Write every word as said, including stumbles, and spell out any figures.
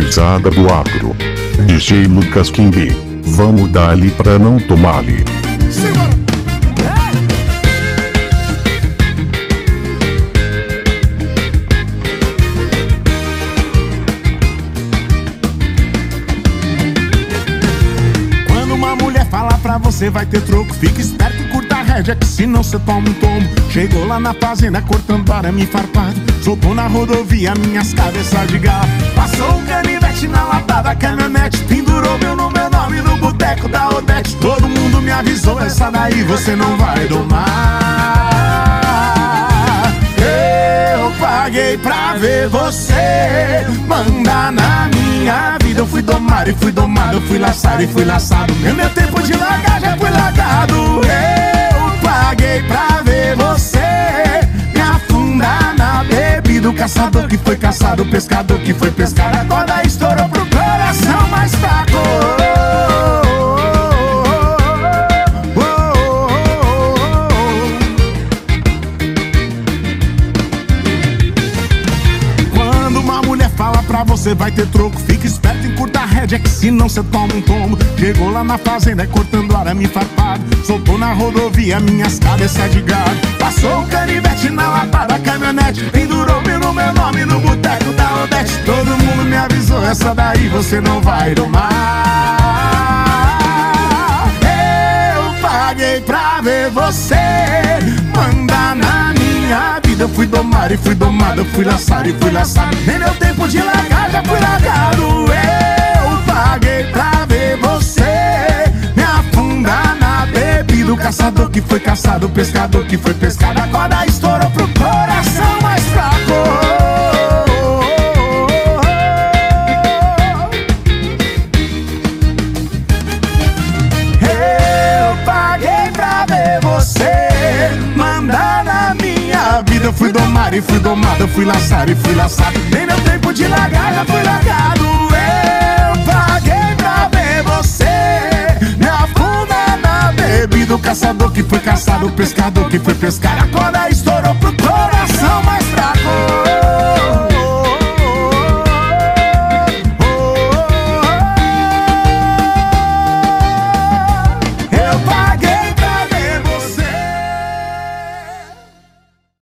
gurizada do agro. D J Lucas King, vamos dar-lhe pra não tomar-lhe. Quando uma mulher fala pra você vai ter troco, fica esperto e curta a rédea, que senão cê toma um tombo. Chegou lá na fazenda cortando arame farpado, soltou na rodovia minhas cabeças de galo. Passou um canivete na lata da caminhonete, pendurou meu nome, meu nome no boteco da Odete. Todo mundo me avisou, essa daí você não vai domar. Eu paguei pra ver você mandar na minha vida. Eu fui domado e fui domado, eu fui laçado e fui laçado. No meu tempo de largar já fui largado. Eu paguei pra ver você me afundar na bebida. O caçador que foi caçado, o pescador que foi pescar. A corda estourou pro coração mais fraco. Quando uma mulher fala pra você vai ter troco, fica esperto e curta a rédea, que senão cê toma um tombo. Chegou lá na fazenda cortando arame farpado, soltou na rodovia minhas cabeças de gado. Passou um canivete na lata da caminhonete, pendurou meu nome no boteco da Odete. Todo mundo me avisou, essa daí você não vai domar. Eu paguei pra ver você mandar na minha vida. Eu fui domado e fui domado, eu fui laçado e fui laçado. Nem meu tempo de largar já fui largado. Eu paguei pra ver você me afundar na bebida. O caçador que foi caçado, o pescador que foi pescado. A corda estourou pro coração mais fraco. Eu paguei pra ver você mandar na minha vida. Eu fui domado e fui domado, eu fui laçado e fui laçado. Nem meu tempo de largar já fui largado. Eu paguei pra ver você me afundar na bebida. O caçador que foi caçado, o pescador que foi pescar. A corda estourou